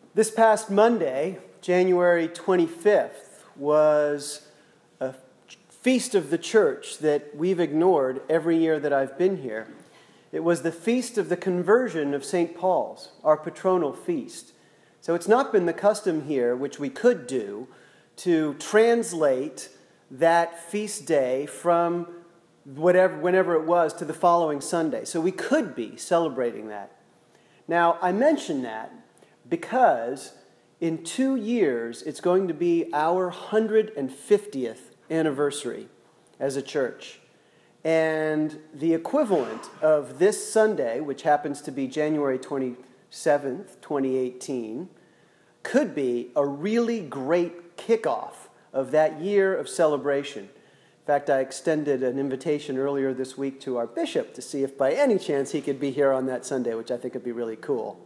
This past Monday, January 25th, was a feast of the church that we've ignored every year that I've been here. It was the feast of the conversion of St. Paul's, our patronal feast. So it's not been the custom here, which we could do, to translate that feast day from whenever it was to the following Sunday. So we could be celebrating that. Now, I mention that because in 2 years, it's going to be our 150th anniversary as a church. And the equivalent of this Sunday, which happens to be January 27th, 2018, could be a really great kickoff of that year of celebration. In fact, I extended an invitation earlier this week to our bishop to see if by any chance he could be here on that Sunday, which I think would be really cool.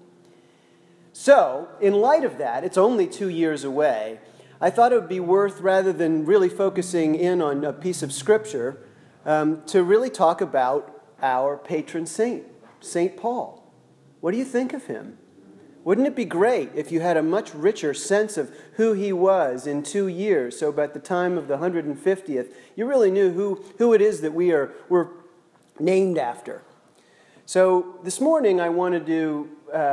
So, in light of that, it's only 2 years away, I thought it would be worth, rather than really focusing in on a piece of scripture, to really talk about our patron saint, St. Paul. What do you think of him? Wouldn't it be great if you had a much richer sense of who he was in 2 years, so by the time of the 150th, you really knew who it is that we're named after? So this morning I want to do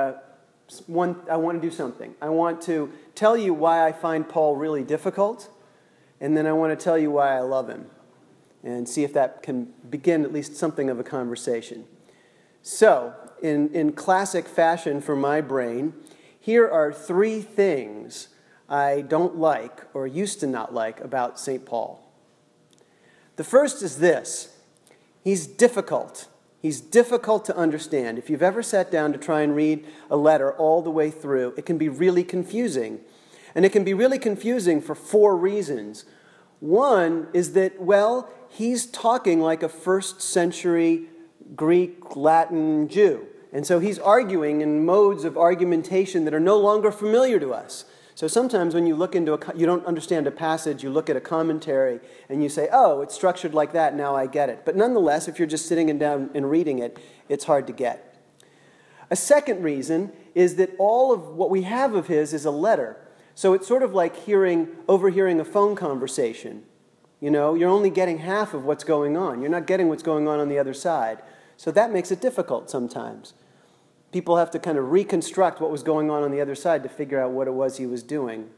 something. I want to tell you why I find Paul really difficult, and then I want to tell you why I love him, and see if that can begin at least something of a conversation. So, in classic fashion for my brain, here are 3 things I don't like, or used to not like, about St. Paul. The first is this: he's difficult. He's difficult to understand. If you've ever sat down to try and read a letter all the way through, it can be really confusing. And it can be really confusing for 4 reasons. One is that, well, he's talking like a first century Greek, Latin Jew. And so he's arguing in modes of argumentation that are no longer familiar to us. So sometimes when you look into you don't understand a passage, you look at a commentary and you say, oh, it's structured like that, now I get it. But nonetheless, if you're just sitting down and reading it, it's hard to get. A second reason is that all of what we have of his is a letter. So it's sort of like overhearing a phone conversation. You know, you're only getting half of what's going on. You're not getting what's going on the other side. So that makes it difficult sometimes. People have to kind of reconstruct what was going on the other side to figure out what it was he was doing.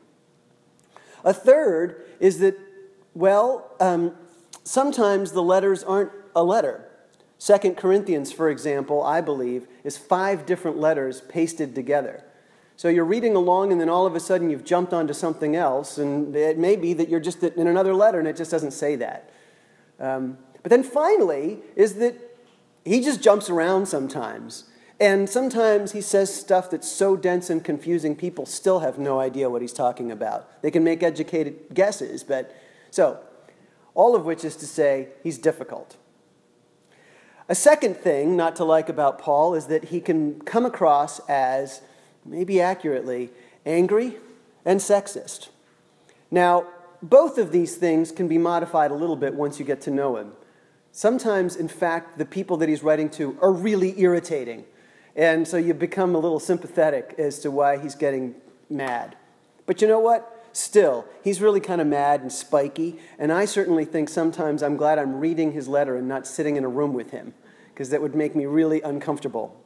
A third is that, sometimes the letters aren't a letter. 2 Corinthians, for example, I believe, is 5 different letters pasted together. So you're reading along and then all of a sudden you've jumped onto something else, and it may be that you're just in another letter and it just doesn't say that. But then finally is that he just jumps around sometimes. And sometimes he says stuff that's so dense and confusing, people still have no idea what he's talking about. They can make educated guesses, so all of which is to say, he's difficult. A second thing not to like about Paul is that he can come across as, maybe accurately, angry and sexist. Now, both of these things can be modified a little bit once you get to know him. Sometimes, in fact, the people that he's writing to are really irritating. And so you become a little sympathetic as to why he's getting mad. But you know what? Still, he's really kind of mad and spiky. And I certainly think sometimes I'm glad I'm reading his letter and not sitting in a room with him, because that would make me really uncomfortable.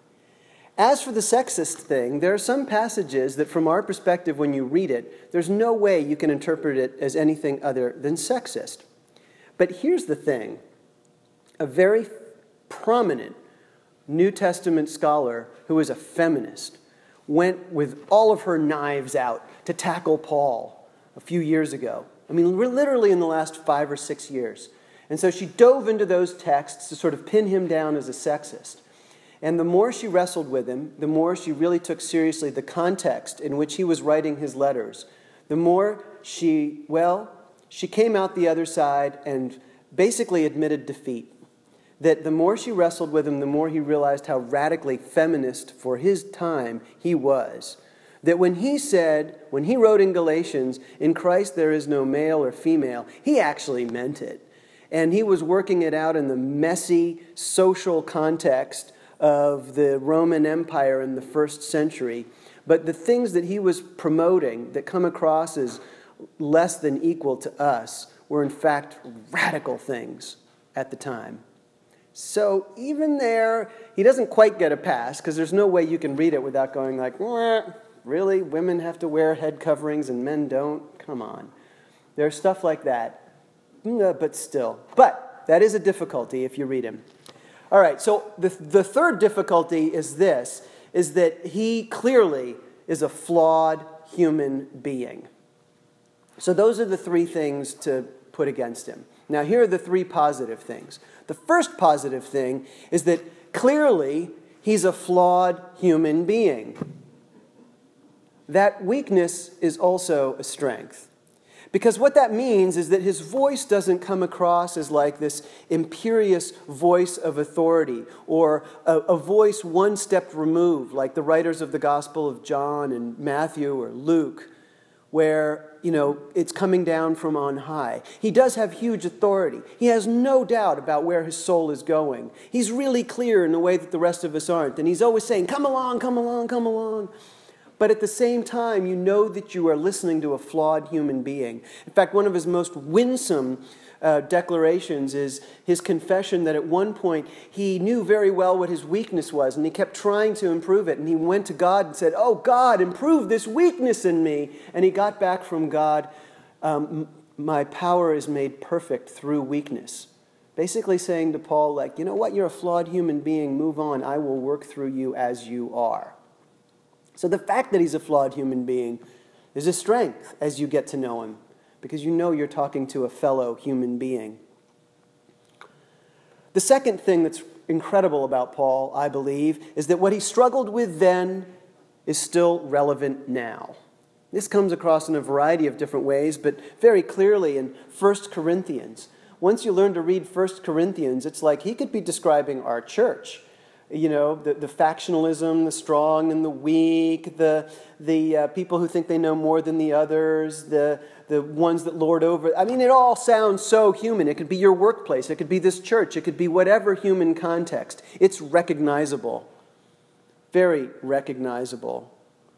As for the sexist thing, there are some passages that from our perspective when you read it, there's no way you can interpret it as anything other than sexist. But here's the thing. A very prominent New Testament scholar who is a feminist went with all of her knives out to tackle Paul a few years ago. I mean, we're literally in the last 5 or 6 years. And so she dove into those texts to sort of pin him down as a sexist. And the more she wrestled with him, the more she really took seriously the context in which he was writing his letters, the more she came out the other side and basically admitted defeat. That the more she wrestled with him, the more he realized how radically feminist for his time he was. That when he wrote in Galatians, in Christ there is no male or female, he actually meant it. And he was working it out in the messy social context of the Roman Empire in the first century, But the things that he was promoting that come across as less than equal to us were in fact radical things at the time. So even there, he doesn't quite get a pass, because there's no way you can read it without going like, really? Women have to wear head coverings and men don't? Come on. There's stuff like that, but still. But that is a difficulty if you read him. All right, so the third difficulty is this, is that he clearly is a flawed human being. So those are the three things to put against him. Now, here are the three positive things. The first positive thing is that clearly he's a flawed human being. That weakness is also a strength. Because what that means is that his voice doesn't come across as like this imperious voice of authority, or a voice one step removed, like the writers of the Gospel of John and Matthew or Luke, where, it's coming down from on high. He does have huge authority. He has no doubt about where his soul is going. He's really clear in a way that the rest of us aren't. And he's always saying, come along, come along, come along. But at the same time, you know that you are listening to a flawed human being. In fact, one of his most winsome declarations is his confession that at one point he knew very well what his weakness was, and he kept trying to improve it. And he went to God and said, "Oh, God, improve this weakness in me." And he got back from God, "My power is made perfect through weakness." Basically saying to Paul, like, you know what, you're a flawed human being, move on, I will work through you as you are. So the fact that he's a flawed human being is a strength as you get to know him, because you know you're talking to a fellow human being. The second thing that's incredible about Paul, I believe, is that what he struggled with then is still relevant now. This comes across in a variety of different ways, but very clearly in 1 Corinthians. Once you learn to read 1 Corinthians, it's like he could be describing our church. The factionalism, the strong and the weak, the people who think they know more than the others, the ones that lord over. I mean, it all sounds so human. It could be your workplace. It could be this church. It could be whatever human context. It's recognizable. Very recognizable.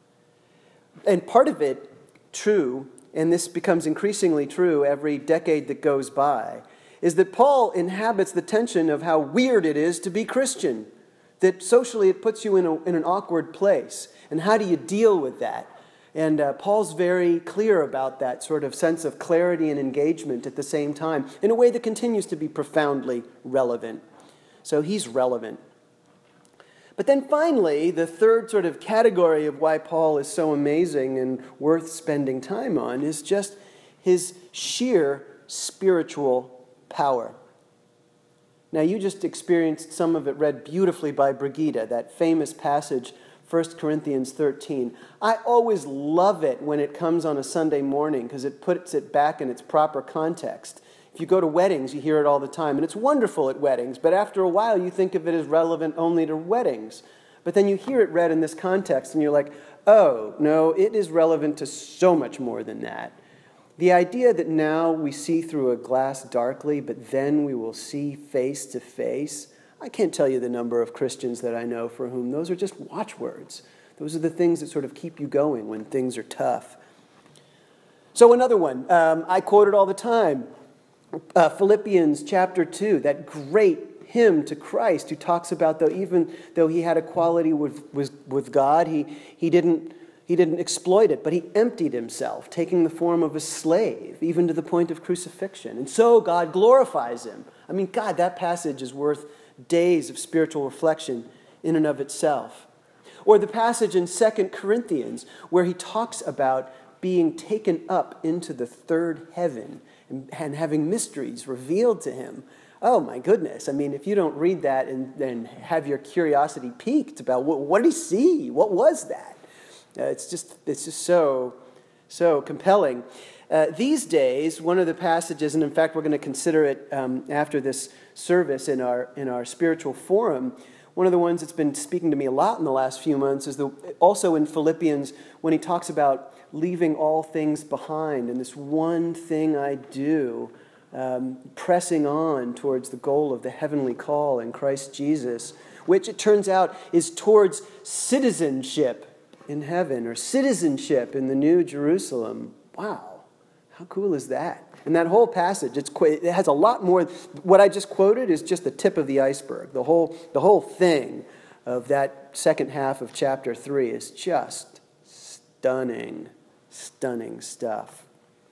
And part of it, true, and this becomes increasingly true every decade that goes by, is that Paul inhabits the tension of how weird it is to be Christian. That socially it puts you in an awkward place. And how do you deal with that? And Paul's very clear about that sort of sense of clarity and engagement at the same time, in a way that continues to be profoundly relevant. So he's relevant. But then finally, the third sort of category of why Paul is so amazing and worth spending time on is just his sheer spiritual power. Now, you just experienced some of it read beautifully by Brigitte, that famous passage, 1 Corinthians 13. I always love it when it comes on a Sunday morning because it puts it back in its proper context. If you go to weddings, you hear it all the time, and it's wonderful at weddings, but after a while you think of it as relevant only to weddings. But then you hear it read in this context, and you're like, oh, no, it is relevant to so much more than that. The idea that now we see through a glass darkly, but then we will see face to face. I can't tell you the number of Christians that I know for whom those are just watchwords. Those are the things that sort of keep you going when things are tough. So another one, I quote it all the time. Philippians chapter 2, that great hymn to Christ who talks about even though he had equality with God, he didn't exploit it, but he emptied himself, taking the form of a slave, even to the point of crucifixion. And so God glorifies him. I mean, God, that passage is worth days of spiritual reflection in and of itself. Or the passage in 2 Corinthians where he talks about being taken up into the third heaven and having mysteries revealed to him. Oh, my goodness. I mean, if you don't read that and have your curiosity piqued about what did he see? What was that? It's just so compelling. These days, one of the passages, and in fact we're going to consider it after this service in our spiritual forum, one of the ones that's been speaking to me a lot in the last few months is also in Philippians when he talks about leaving all things behind and this one thing I do, pressing on towards the goal of the heavenly call in Christ Jesus, which it turns out is towards citizenship in heaven, or citizenship in the New Jerusalem. Wow, how cool is that? And that whole passage, it has a lot more. What I just quoted is just the tip of the iceberg. The whole thing of that second half of chapter 3 is just stunning, stunning stuff.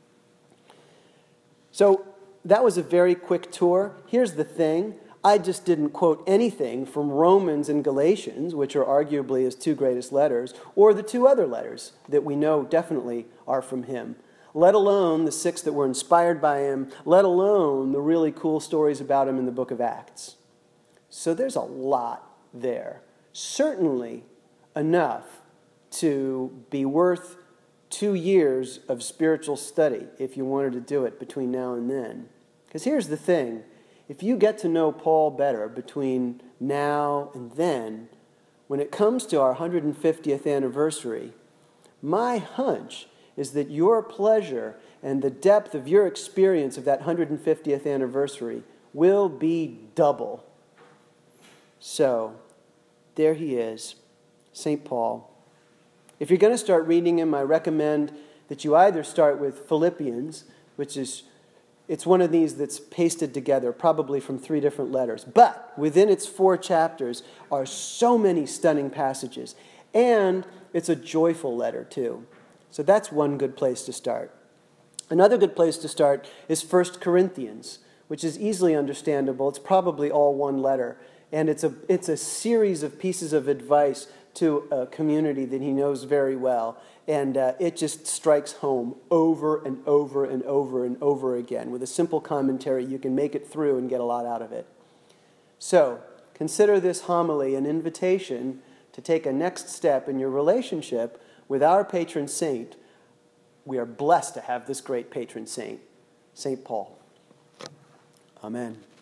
So that was a very quick tour. Here's the thing. I just didn't quote anything from Romans and Galatians, which are arguably his two greatest letters, or the two other letters that we know definitely are from him, let alone the 6 that were inspired by him, let alone the really cool stories about him in the book of Acts. So there's a lot there. Certainly enough to be worth 2 years of spiritual study if you wanted to do it between now and then. Because here's the thing. If you get to know Paul better between now and then, when it comes to our 150th anniversary, my hunch is that your pleasure and the depth of your experience of that 150th anniversary will be double. So, there he is, St. Paul. If you're going to start reading him, I recommend that you either start with Philippians, which is, it's one of these that's pasted together, probably from 3 different letters. But within its 4 chapters are so many stunning passages. And it's a joyful letter, too. So that's one good place to start. Another good place to start is 1 Corinthians, which is easily understandable. It's probably all one letter. And it's a series of pieces of advice to a community that he knows very well. And it just strikes home over and over and over and over again. With a simple commentary, you can make it through and get a lot out of it. So, consider this homily an invitation to take a next step in your relationship with our patron saint. We are blessed to have this great patron saint, St. Paul. Amen.